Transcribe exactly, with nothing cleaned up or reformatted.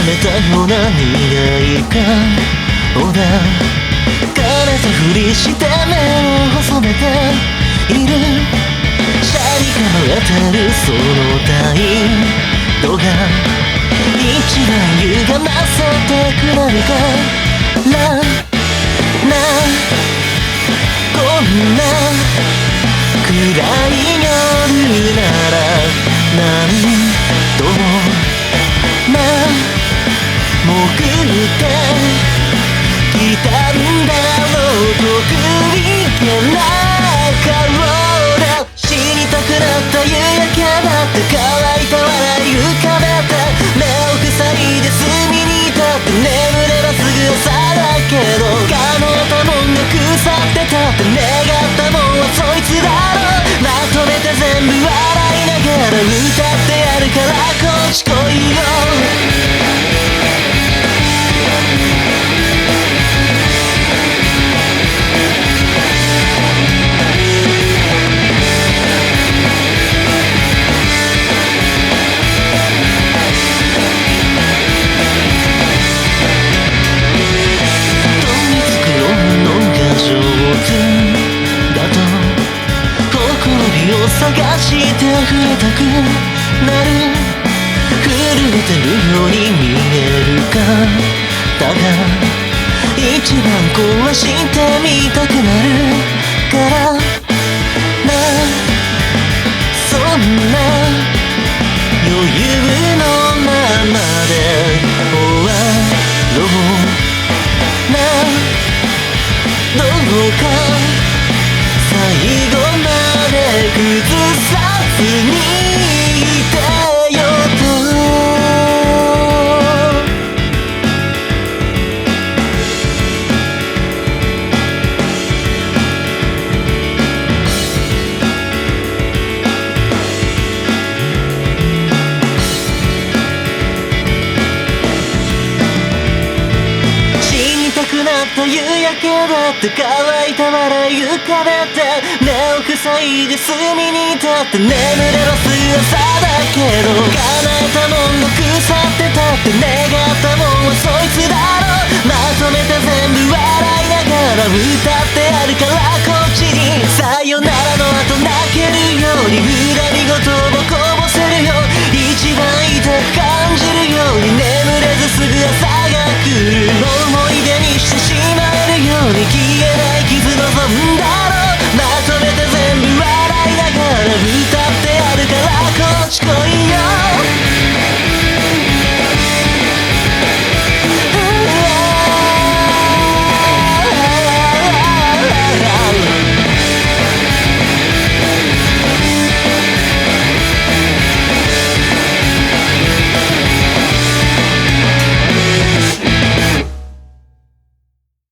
めたような苦い顔だ。枯れたふりして目を細めている。シャリから当たるその態度が一番歪ませてくなるからな。こんな暗い夜なら何度もな潜ってきたんだろう。得意げな顔で死にたくなった夕焼けだって乾いた笑い浮かべて目を塞いで隅に立って眠ればすぐ朝だけど叶ったもんが腐ってたって願ったもんはそいつだろう。まとめて全部笑いながら歌ってやるからこっち来いよ。探して触れたくなる。震えてるように見えるかだが一番壊してみたくなるからな。そんな余裕のままで終わろうな。どうか最後まで崩さずにいてよと。死にたくなった夕焼けだって乾いた笑い浮かべて目を塞いで隅に立って眠ればすぐ朝だけど叶えたもんが腐ってたってね